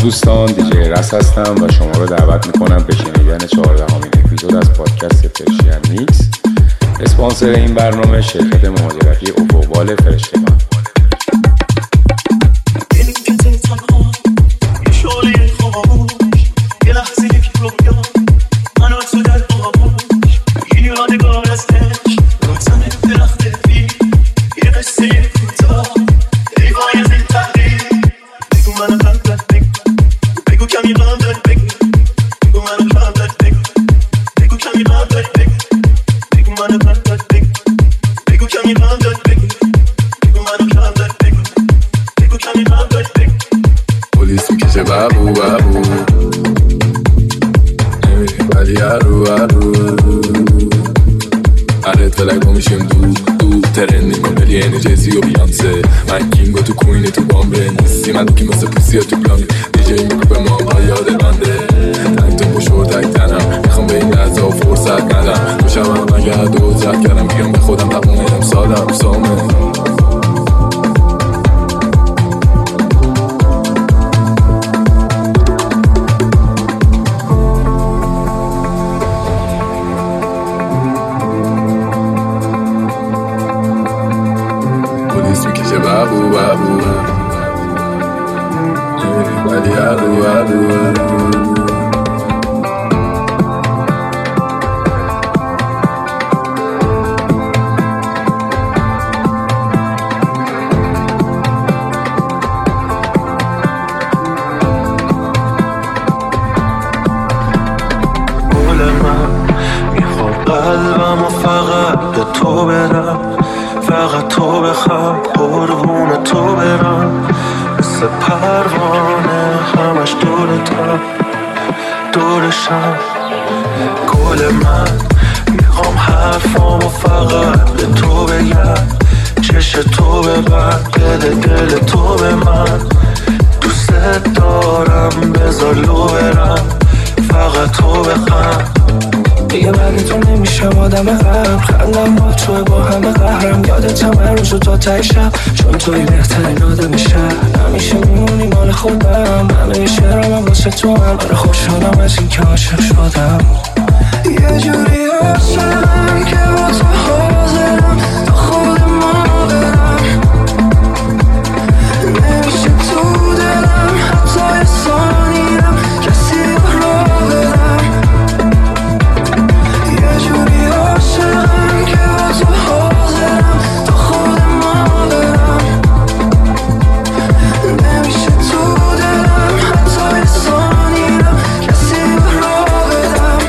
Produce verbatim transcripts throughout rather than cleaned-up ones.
دوستان، دیجی رس هستم و شما رو دعوت میکنم به شنیدن چهاردهمین اپیزود از پادکست پرشین میکس. اسپانسر این برنامه شرکت مهاجرتی افقبال فرشتگان. چون توی بهترین آدم شهر همیشه میمونی مال خودم. همه شعرم هم واسه تو هم آره خوشحالم از این که عاشق شدم. یه جوری عاشقم که با تو حاضرم تا خود ما برم. نمیشه تو دلم حتی یه ثانیرم کسی را بدم. یه جوری عاشقم که با تو حاضرم تا خود ما برم. نمیشه تو دلم حتی یه ثانیرم کسی را بدم.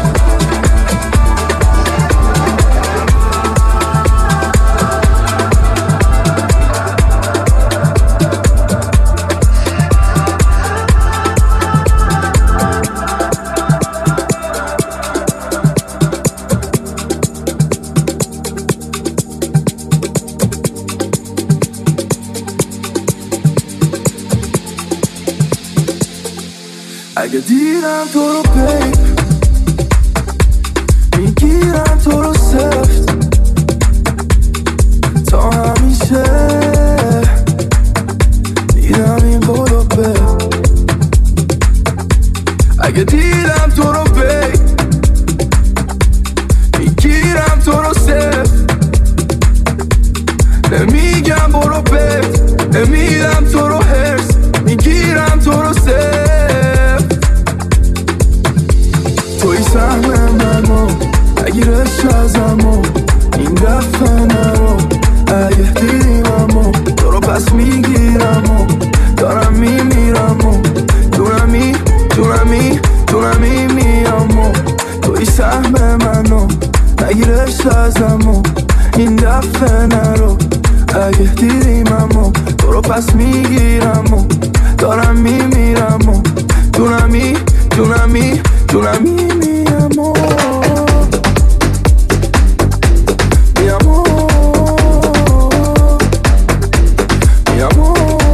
اگه دیدم تو رو پی میگیرم تو رو سفت تا همیشه دیدم این بودو به. اگه دیدم تو رو پی میگیرم تو رو سفت نمیگم برو پی نمیدم تو رو هرس میگیرم تو رو سفت. توی سهم منو نگیرش ازمو این دفعه نرو. اگه دیدیممو تو رو پس میگیرمو دارم میمیرمو دونمی دونمی دونمی میامو. توی سهم منو نگیرش ازمو این دفعه نرو. اگه دیدیممو تو رو پس میگیرمو دارم میمیرمو دونمی دونمی دونمی میامو. میامو میامو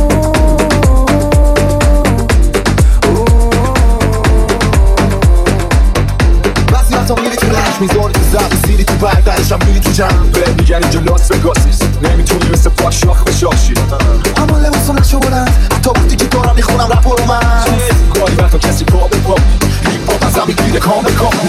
بعضی وقتا میری تو لحش میذاری تو زب سیری تو بردنشم میری تو جنبه میگن اینجا لاس وگاسیست نمیتونی مثل پاک شاخ بشاشی. اما لباسا نشو بلند حتی وقتی که دارم میخونم رپ رو من گاهی وقتا کسی پا به پا هیپ هاپ ازم میگیره کام به کام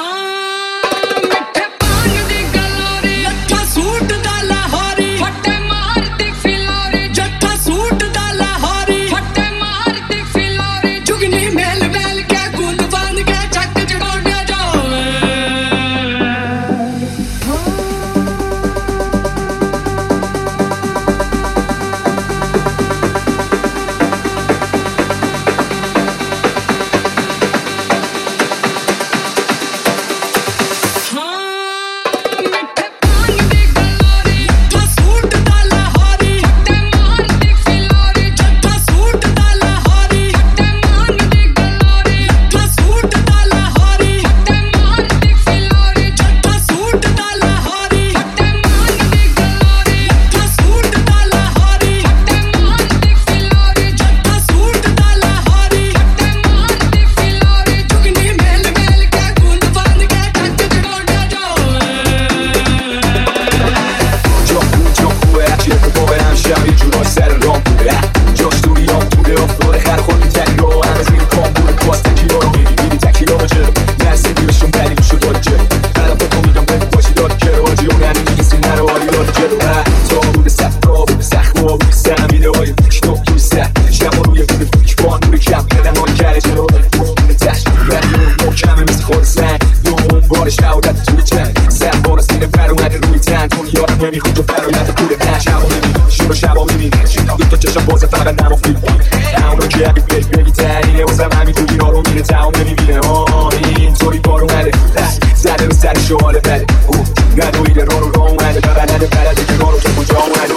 نمیخواد تو فرایند پول نه شبا میبینی شروع شبا میبینی دو تا چشم بازه فقط نمافتی همونو که اگه بیایی بگی تنینه واسم همین توی ها رو میره تمام نمیبینه اینطوری بارو نده زده رو سر شواله بده ندویده رو رو رو اومده ببنده بلده که رو رو که کجا اومده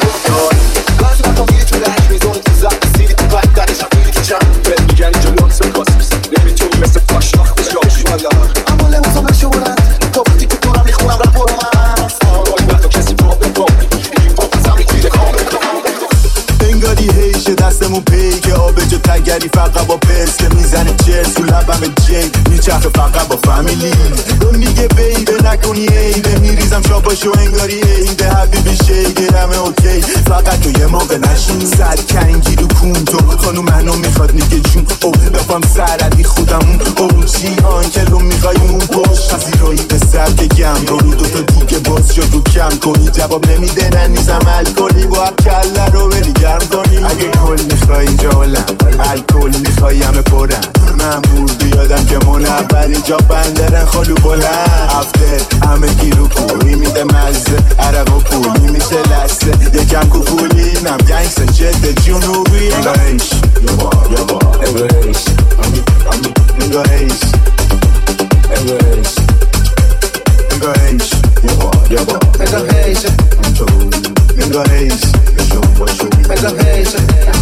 بعضی وقتا میری تو لحش میزونی تو زب سیری تو بد درشم میری تو چند بهت میگن اینجا لانس کاسمیس نمیتونی مثل پاشاخ بشاش اما لحظا بشورند تا بودی که دورم میخونم رپ رو انگاری هیشه دستمون پی که آبجو تگری فقط با پرس که میزنه چرس تو لبم جی میچرخه فقط با فامیلی اون میگه بیبه نکنی ایبه میریزم شاباشو انگاری ایبه حبیبی شیگرمه اوکی فقط تو یه موقع نشون سر کنگی رو کون تو خانو منو میخواد نیگه جون او بفهم سردی خودمون او چی آنکلو میخوای اون باش پذیرایی به سر که گم رو رو دوتا دیگه باز شد رو کم کنی جواب نمیده ننیزم الکلی با هم کله رو بری گرم کنی اگه کل میخوای اینجا علم الکل میخوای همه پرم من بور بیادم که منوری جا بندرن خالو بلند افتر همه گیرو پولی میده مزه عرق و پولی میشه لسته یکم کوفولی نم گنگس جد جنوبی انگاهیش یبا یبا انگاهیش انگاهیش انگاهیش انگاهیش یبا یبا انگاهیش انگاهیش انگاهیش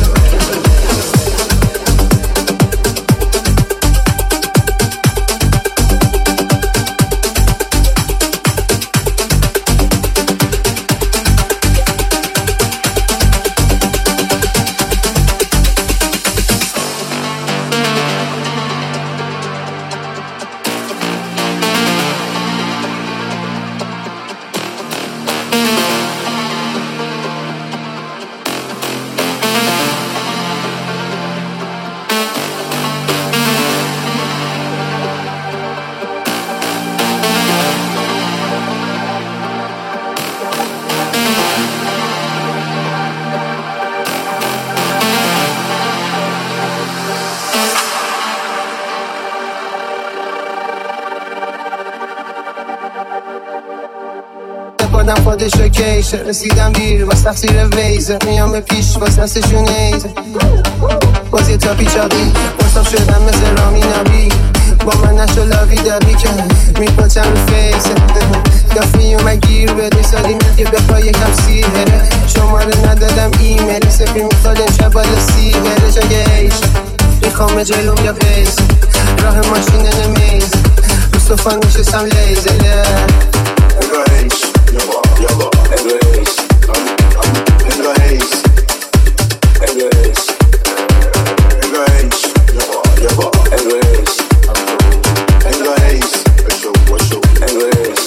خودم خودشو کیشه رسیدم دیر باز تقصیر ویزه میام به پیش باز دستشون ایزه باز یه تا پیچابی برساب شدم مثل رامی نبی با من نشو لاوی دبی که میپاچم رو فیسه دافی اومد گیر بده سالی میگه بخواه یکم سیهره شماره ندادم ایمیلی سفی میخواد امشب بالا سی بره جای ایشه میخوام جلوم یا پیس راه ماشین نمیز رو صفا نشستم لیزله انگاهیش یبا یبا انگاهیش انگاهیش انگاهیش انگاهیش یبا یبا انگاهیش انگاهیش بشو بشو انگاهیش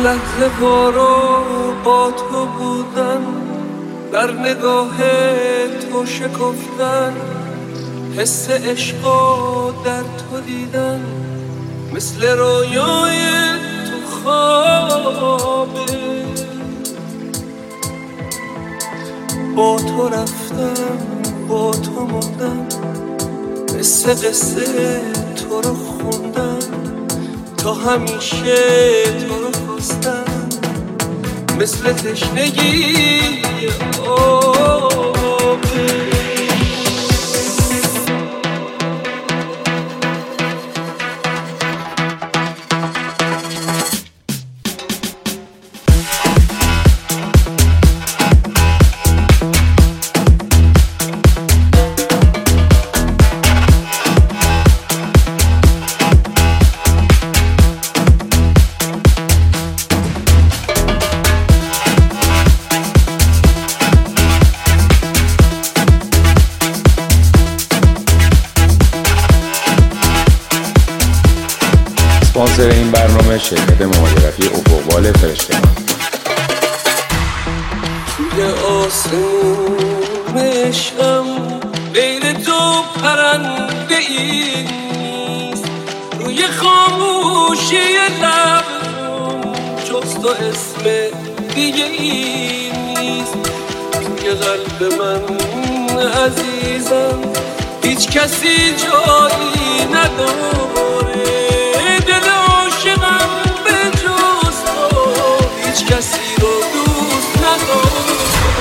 لحظه ها رو با تو بودن، در نگاه تو شکفتن، حس عشقا در تو دیدن، مثل رویای تو خوابه. با تو رفتم با تو موندم، مثل قصه تو رو خوندم، تا همیشه تو رو خواستم، مثل تشنگی آبه. اسپانسر این برنامه شرکت مهاجرتی افقبال فرشتگان. توی آسمون عشقم غیر تو پرنده ای نیست، روی خاموشی لبم جز تو اسم دیگه ای نیست. توی قلب من عزیزم هیچ کسی جایی نداره، هیچ کسی رو دوست ندارم.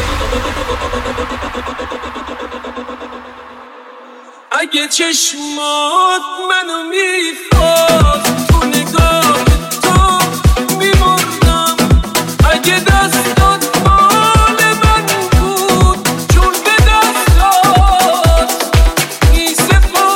اگه چشمات منو میخواست تو نگاه تو میمردم، اگه دستات مال من بود چون به دستات میسپردم.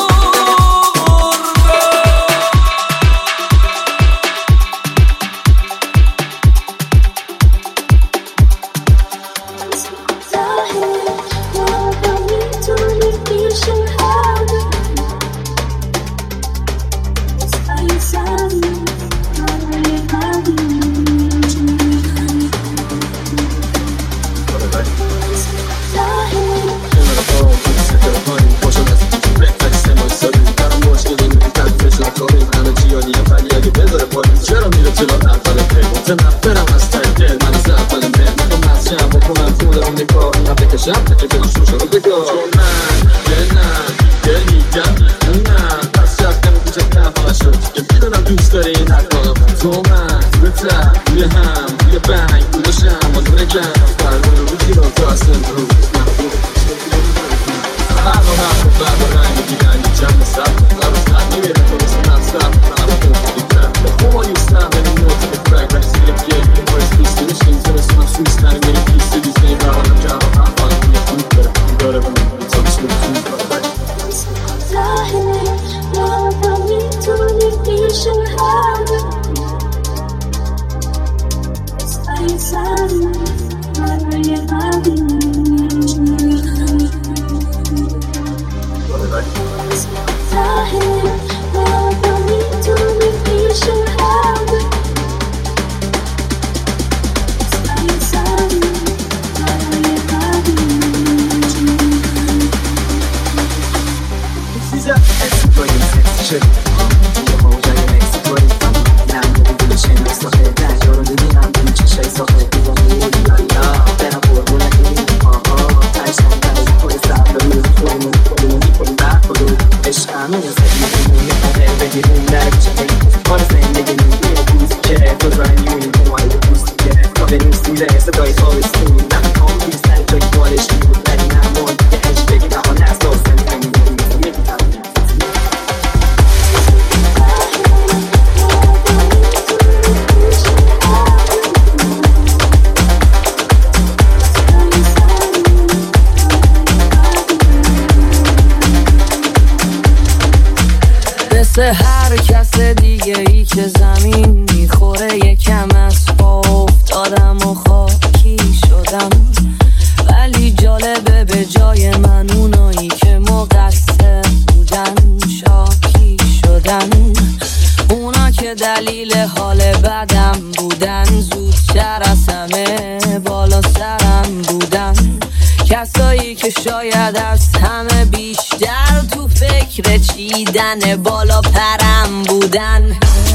هر کس دیگه ای که زمین میخوره یکم از پا افتادم و خاکی شدم، ولی جالبه به جای من اونایی که مقصر بودن شاکی شدن، اونا که که دلیل حال بدم بودن، زودتر از همه بالا سرم بودن، کسایی که شاید از همه بیشتر تو فکر چیدن بالا پرم بودن.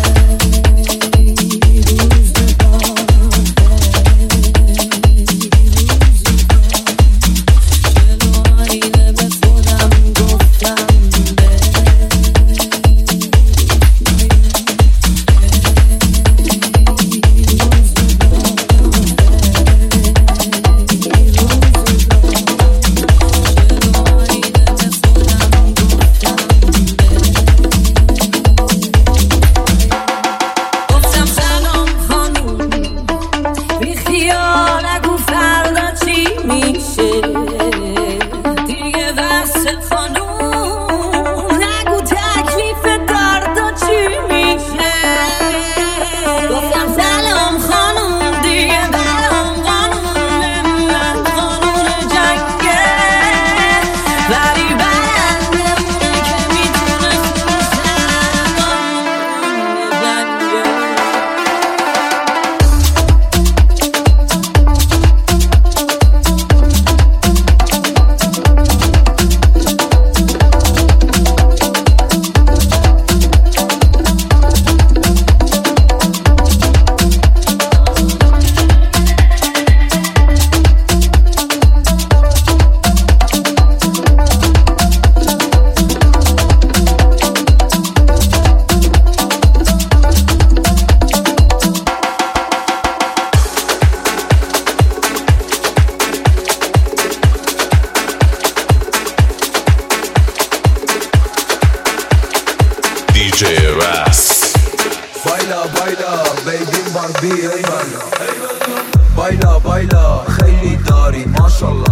بایلا بایلا خیلی داری ماشالله،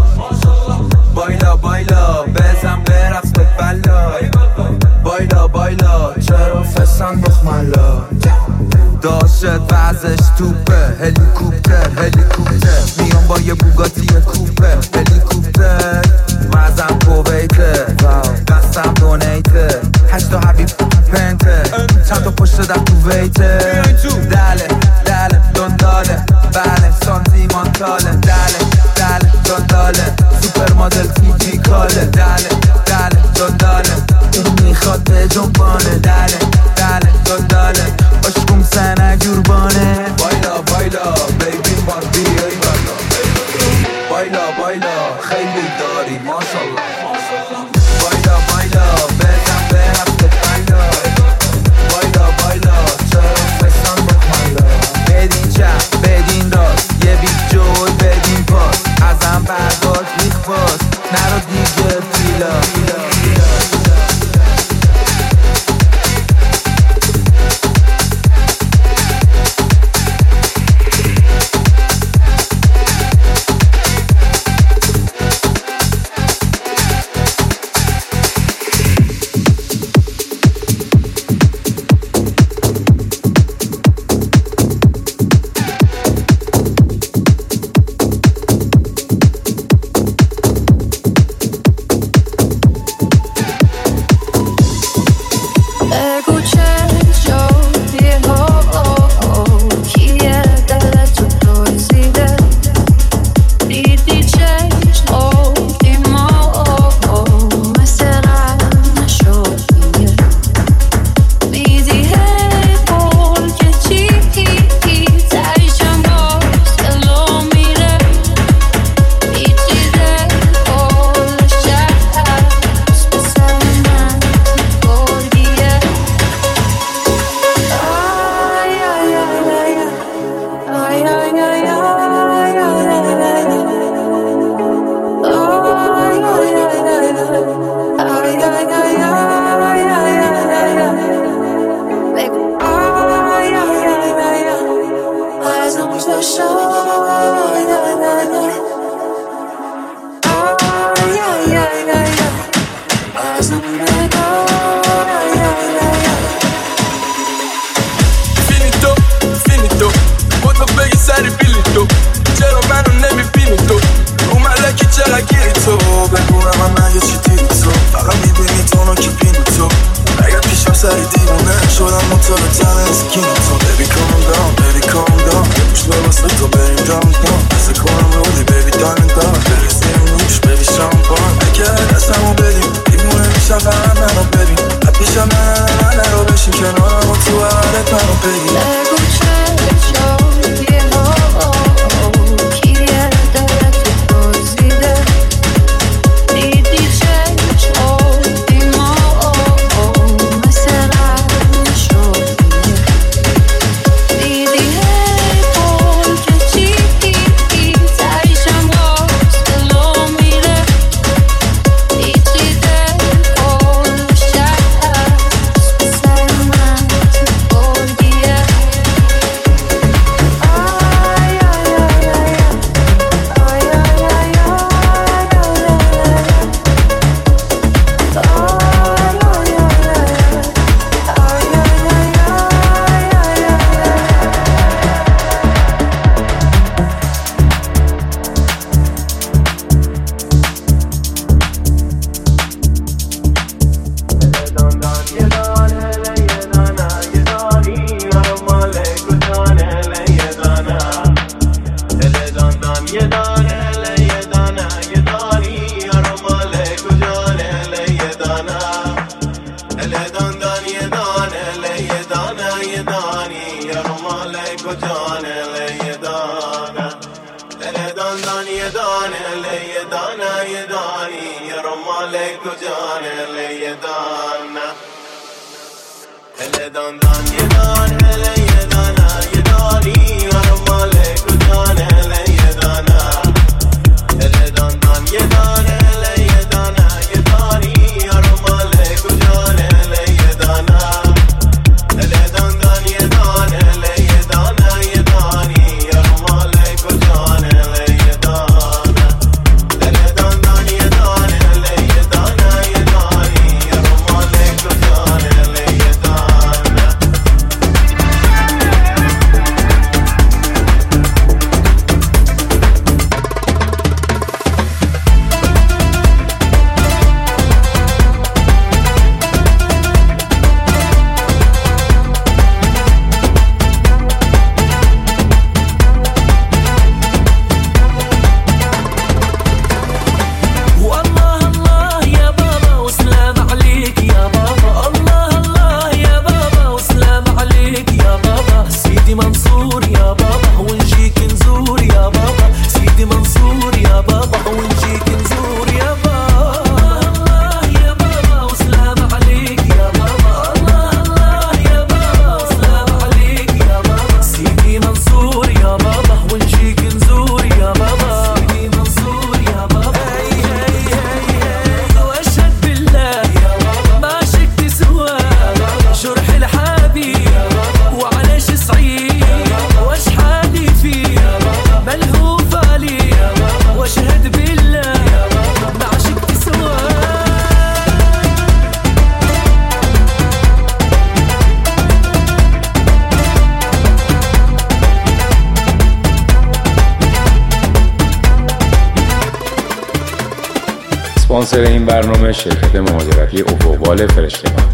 بایلا بایلا بزن برقص به بلا، بایلا بایلا چرا فسن بخملا، داشت وزش توپه، هلیکوپتر هلیکوپتر میام با یه بوگاتی کوپه، هلیکوپتر مزم کویته، دستم دونیته، هشتا حبیب پنته، چند تا پشت در تو ویته، دله دله دنداله، بله سانتیمانتاله، دله دله دنداله، سوپر مدل تیپیکاله، دله دله دنداله، این میخواد به جنبانه، دله دله دنداله، عشقم سنگ یوربانه، بایلا بایلا بیبی باربی ای بالا، بایلا بایلا خیلی داری ماشالله، بایلا بایلا بزن به هفته بایلا، بایلا بایلا چرا فشن بخمالا، بدین چپ بدین راست یه بیت جول بدین پاس، ازم برداشت میخواست نرو دیگه فیلا، سری دیوونه شدم مطابقتن از کینگ تو baby calm down baby calm down پوش ببسته تا بریم دام دام بسه کنم رودی baby دانه دام برسیم روش baby شامپان اگر دستمو بدیم دیوونه میشم فقط منو ببین پیشم نه نه نه رو بشین کنارم و تو حالت منو بگیر نگو چه جایی ها کیریه داره تو بازیده دیدی چشم ما مثلا شدیه دیدی هی پول که چی تایشم راست دلو میره پیچیده کل شهر سر من تو بردیه آی آی آی آی اسپانسر این برنامه شرکت مهاجرتی افقبال فرشتگان.